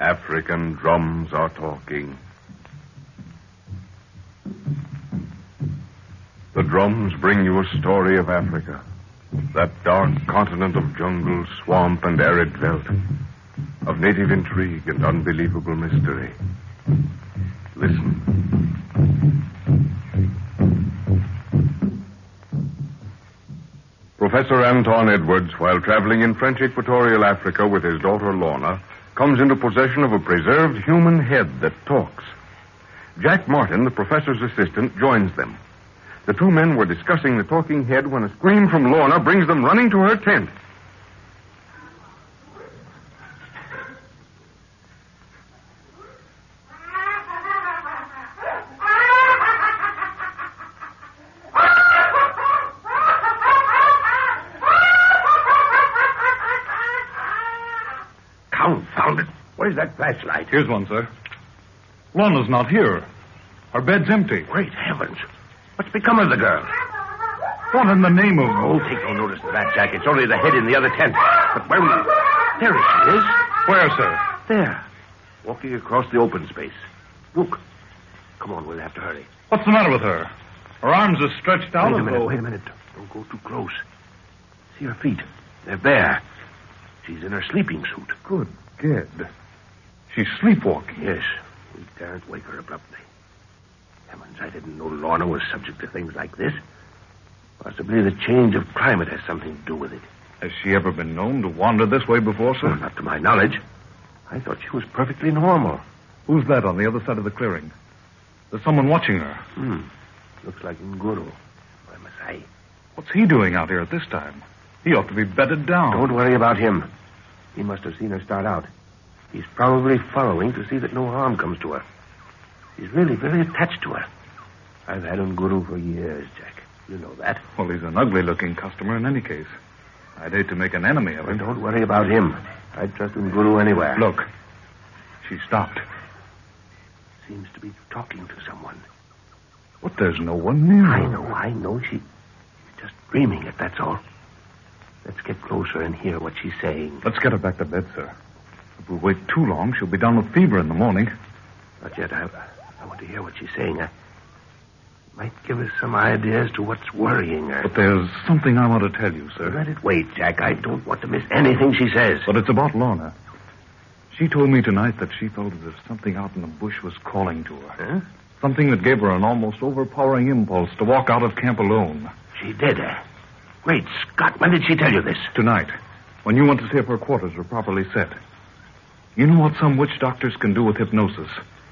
African drums are talking. The drums bring you a story of Africa, that dark continent of jungle, swamp, and arid veldt, of native intrigue and unbelievable mystery. Listen. Professor Anton Edwards, while traveling in French Equatorial Africa with his daughter Lorna, comes into possession of a preserved human head that talks. Jack Martin, the professor's assistant, joins them. The two men were discussing the talking head when a scream from Lorna brings them running to her tent. Confound it. Where's that flashlight? Here's one, sir. Lorna's not here. Her bed's empty. Great heavens. What's become of the girl? What in the name of... Oh, take no notice of that, Jack. It's only the head in the other tent. But where... There she is. Where, sir? There. Walking across the open space. Look. Come on, we'll have to hurry. What's the matter with her? Her arms are stretched out. Wait a minute. Don't go too close. See her feet. They're bare. She's in her sleeping suit. Good gad. She's sleepwalking. Yes. We daren't wake her abruptly. Heavens, I didn't know Lorna was subject to things like this. Possibly the change of climate has something to do with it. Has she ever been known to wander this way before, sir? Well, not to my knowledge. I thought she was perfectly normal. Who's that on the other side of the clearing? There's someone watching her. Looks like Nguru. Why must I? What's he doing out here at this time? He ought to be bedded down. Don't worry about him. He must have seen her start out. He's probably following to see that no harm comes to her. He's really very attached to her. I've had Nguru for years, Jack. You know that. Well, he's an ugly-looking customer in any case. I'd hate to make an enemy of him. Don't worry about him. I'd trust Nguru anywhere. Look. She stopped. Seems to be talking to someone. But there's no one near her. I know. She's just dreaming it, that's all. Let's get closer and hear what she's saying. Let's get her back to bed, sir. If we wait too long, she'll be down with fever in the morning. Not yet. I want to hear what she's saying. Might give us some idea as to what's worrying her. But there's something I want to tell you, sir. Let it wait, Jack. I don't want to miss anything she says. But it's about Lorna. She told me tonight that she felt as if something out in the bush was calling to her. Huh? Something that gave her an almost overpowering impulse to walk out of camp alone. She did, Great Scott, when did she tell you this? Tonight, when you went to see if her quarters were properly set. You know what some witch doctors can do with hypnosis.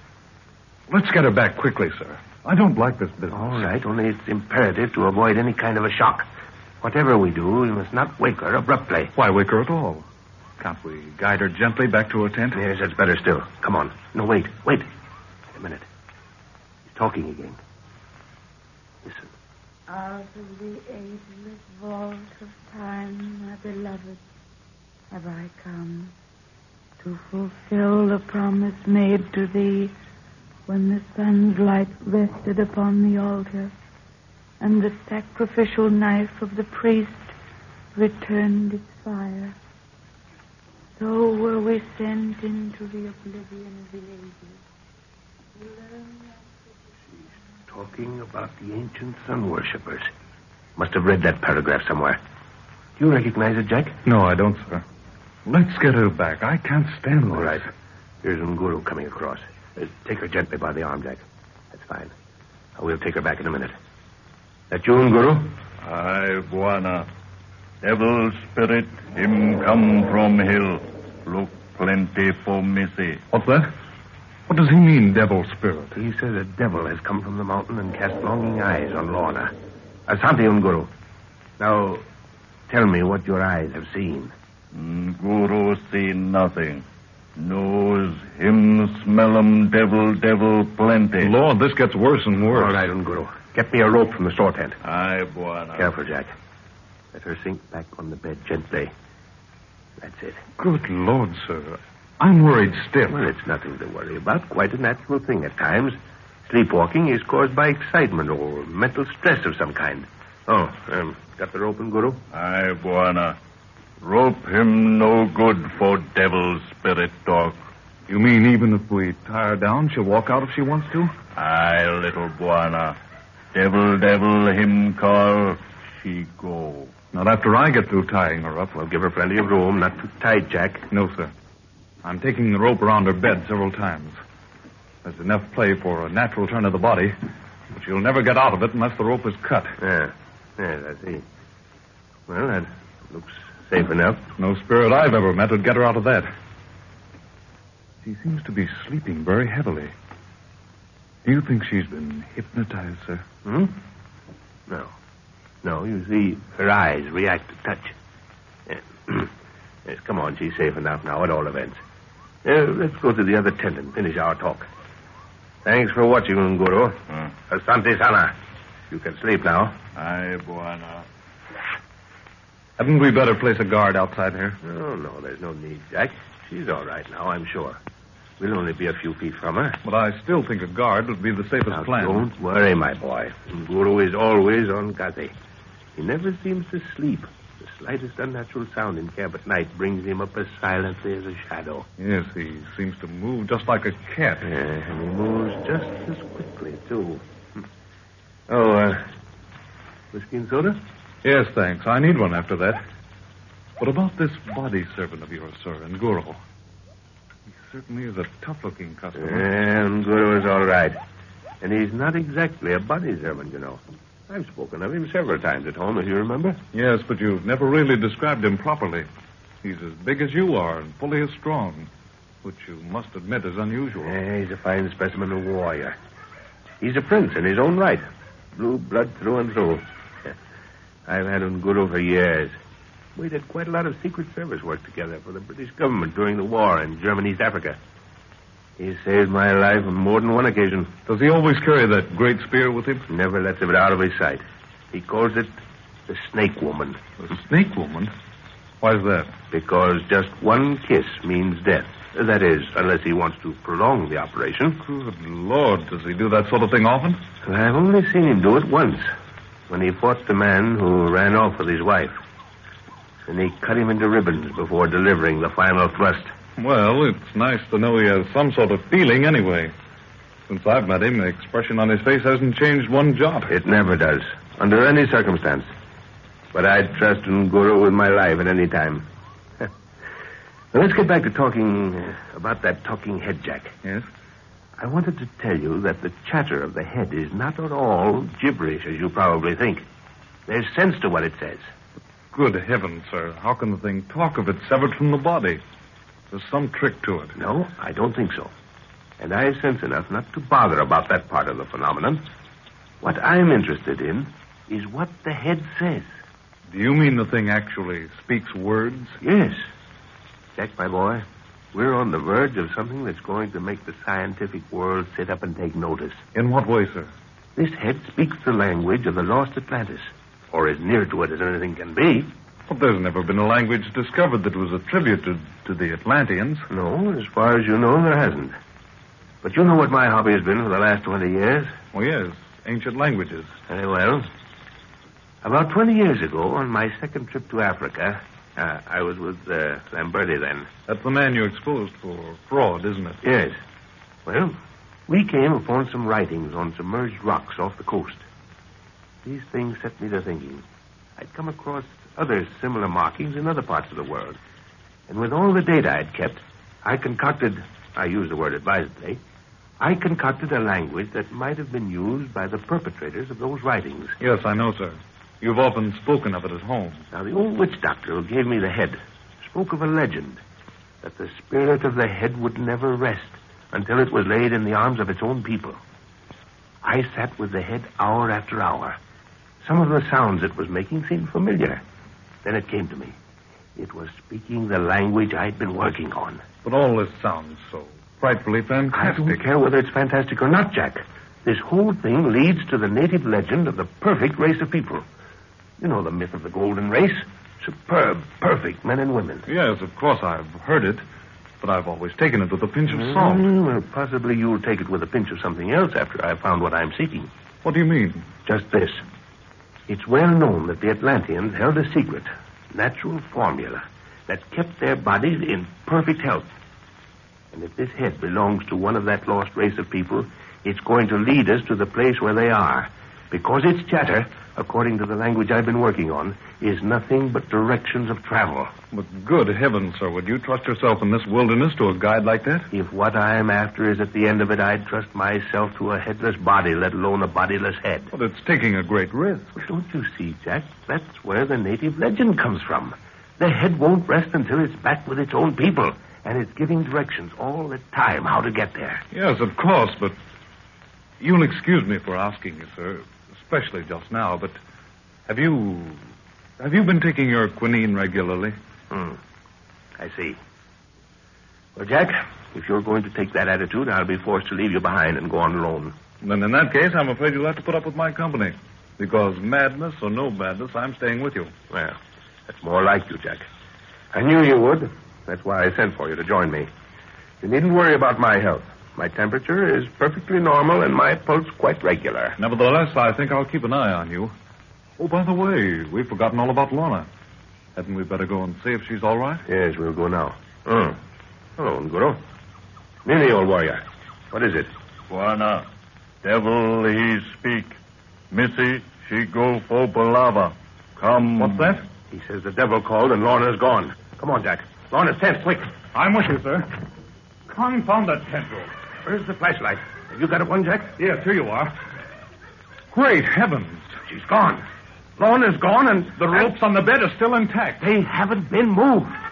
Let's get her back quickly, sir. I don't like this business. All right, only it's imperative to avoid any kind of a shock. Whatever we do, we must not wake her abruptly. Why wake her at all? Can't we guide her gently back to her tent? Yes, that's better still. Come on. No, wait. Wait a minute. He's talking again. Listen. Out of the ageless vault of time, my beloved, have I come to fulfill the promise made to thee when the sun's light rested upon the altar and the sacrificial knife of the priest returned its fire. So were we sent into the oblivion of the ages. Talking about the ancient sun worshippers. Must have read that paragraph somewhere. Do you recognize it, Jack? No, I don't, sir. Let's get her back. I can't stand this. All right. Here's Nguru coming across. Take her gently by the arm, Jack. That's fine. We'll take her back in a minute. That you, Nguru? Aye, Bwana. Devil spirit, him come from hill. Look plenty for missy. What's that? What does he mean, devil spirit? He says a devil has come from the mountain and cast longing eyes on Lorna. Asante, Nguru. Now, tell me what your eyes have seen. Guru see nothing. Knows him smell 'em devil plenty. Lord, this gets worse and worse. All right, Nguru. Get me a rope from the store tent. Aye, Bwana. Careful, Jack. Let her sink back on the bed gently. That's it. Good Lord, sir. I'm worried stiff. Well, it's nothing to worry about. Quite a natural thing at times. Sleepwalking is caused by excitement or mental stress of some kind. Oh, got the rope, Nguru? Aye, Bwana. Rope him no good for devil spirit talk. You mean even if we tie her down, she'll walk out if she wants to? Aye, little Buana. Devil, him call, she go. Not after I get through tying her up. Well, give her plenty of room, not too tight, Jack. No, sir. I'm taking the rope around her bed several times. There's enough play for a natural turn of the body, but she'll never get out of it unless the rope is cut. Yes, I see. Well, that looks safe enough. No spirit I've ever met would get her out of that. She seems to be sleeping very heavily. Do you think she's been hypnotized, sir? No, you see, her eyes react to touch. Yes, come on, she's safe enough now at all events. Let's go to the other tent and finish our talk. Thanks for watching, Nguru. Asante Sana. You can sleep now. Aye, Buana. Hadn't we better place a guard outside here? Oh, no, there's no need, Jack. She's all right now, I'm sure. We'll only be a few feet from her. But I still think a guard would be the safest Now, plan. don't worry, my boy. Nguru is always on Gazi. He never seems to sleep. The slightest unnatural sound in camp at night brings him up as silently as a shadow. Yes, he seems to move just like a cat. And he moves just as quickly, too. Oh, whiskey and soda? Yes, thanks. I need one after that. What about this body servant of yours, sir, Nguru? He certainly is a tough-looking customer. And Nguru is all right. And he's not exactly a body servant, you know. I've spoken of him several times at home, if you remember. Yes, but you've never really described him properly. He's as big as you are and fully as strong, which you must admit is unusual. He's a fine specimen of warrior. He's a prince in his own right. Blue blood through and through. I've had Nguru for years. We did quite a lot of Secret Service work together for the British government during the war in Germany's Africa. He saved my life on more than one occasion. Does he always carry that great spear with him? Never lets it out of his sight. He calls it the Snake Woman. The Snake Woman? Why's that? Because just one kiss means death. That is, unless he wants to prolong the operation. Good Lord, does he do that sort of thing often? Well, I've only seen him do it once, when he fought the man who ran off with his wife. And he cut him into ribbons before delivering the final thrust. Well, it's nice to know he has some sort of feeling anyway. Since I've met him, the expression on his face hasn't changed one jot. It never does, under any circumstance. But I'd trust Nguru with my life at any time. Now, let's get back to talking about that talking head, Jack. Yes? I wanted to tell you that the chatter of the head is not at all gibberish, as you probably think. There's sense to what it says. Good heavens, sir. How can the thing talk if it's severed from the body? There's some trick to it. No, I don't think so. And I have sense enough not to bother about that part of the phenomenon. What I'm interested in is what the head says. Do you mean the thing actually speaks words? Yes. Jack, my boy, we're on the verge of something that's going to make the scientific world sit up and take notice. In what way, sir? This head speaks the language of the lost Atlantis, or as near to it as anything can be. But there's never been a language discovered that was attributed to the Atlanteans. No, as far as you know, there hasn't. But you know what my hobby has been for the last 20 years? Oh, yes, ancient languages. Very well. About 20 years ago, on my second trip to Africa, I was with Lamberti then. That's the man you exposed for fraud, isn't it? Yes. Well, we came upon some writings on submerged rocks off the coast. These things set me to thinking. I'd come across other similar markings in other parts of the world. And with all the data I'd kept, I use the word advisedly, I concocted a language that might have been used by the perpetrators of those writings. Yes, I know, sir. You've often spoken of it at home. Now, the old witch doctor who gave me the head spoke of a legend that the spirit of the head would never rest until it was laid in the arms of its own people. I sat with the head hour after hour. Some of the sounds it was making seemed familiar. Then it came to me. It was speaking the language I'd been working on. But all this sounds so frightfully fantastic. I don't care whether it's fantastic or not, Jack. This whole thing leads to the native legend of the perfect race of people. You know the myth of the golden race? Superb, perfect men and women. Yes, of course I've heard it, but I've always taken it with a pinch of salt. Well, possibly you'll take it with a pinch of something else after I've found what I'm seeking. What do you mean? Just this. It's well known that the Atlanteans held a secret, natural formula, that kept their bodies in perfect health. And if this head belongs to one of that lost race of people, it's going to lead us to the place where they are. Because its chatter, according to the language I've been working on, is nothing but directions of travel. But good heavens, sir, would you trust yourself in this wilderness to a guide like that? If what I'm after is at the end of it, I'd trust myself to a headless body, let alone a bodiless head. But it's taking a great risk. But don't you see, Jack? That's where the native legend comes from. The head won't rest until it's back with its own people, and it's giving directions all the time how to get there. Yes, of course, but you'll excuse me for asking you, sir, especially just now, but have you been taking your quinine regularly? I see. Well, Jack, if you're going to take that attitude, I'll be forced to leave you behind and go on alone. Then in that case, I'm afraid you'll have to put up with my company. Because madness or no madness, I'm staying with you. Well, that's more like you, Jack. I knew you would. That's why I sent for you to join me. You needn't worry about my health. My temperature is perfectly normal and my pulse quite regular. Nevertheless, I think I'll keep an eye on you. Oh, by the way, we've forgotten all about Lorna. Hadn't we better go and see if she's all right? Yes, we'll go now. Hello, Nguru. Mimi, old warrior. What is it? Juana, devil he speak. Missy, she go for Balava. Come. What's that? He says the devil called and Lorna's gone. Come on, Jack. Lorna's tent, quick. I'm with you, sir. Confound that tent rope. Where's the flashlight? Have you got one, Jack? Yes, here you are. Great heavens. She's gone. Lorna's gone and... The ropes on the bed are still intact. They haven't been moved.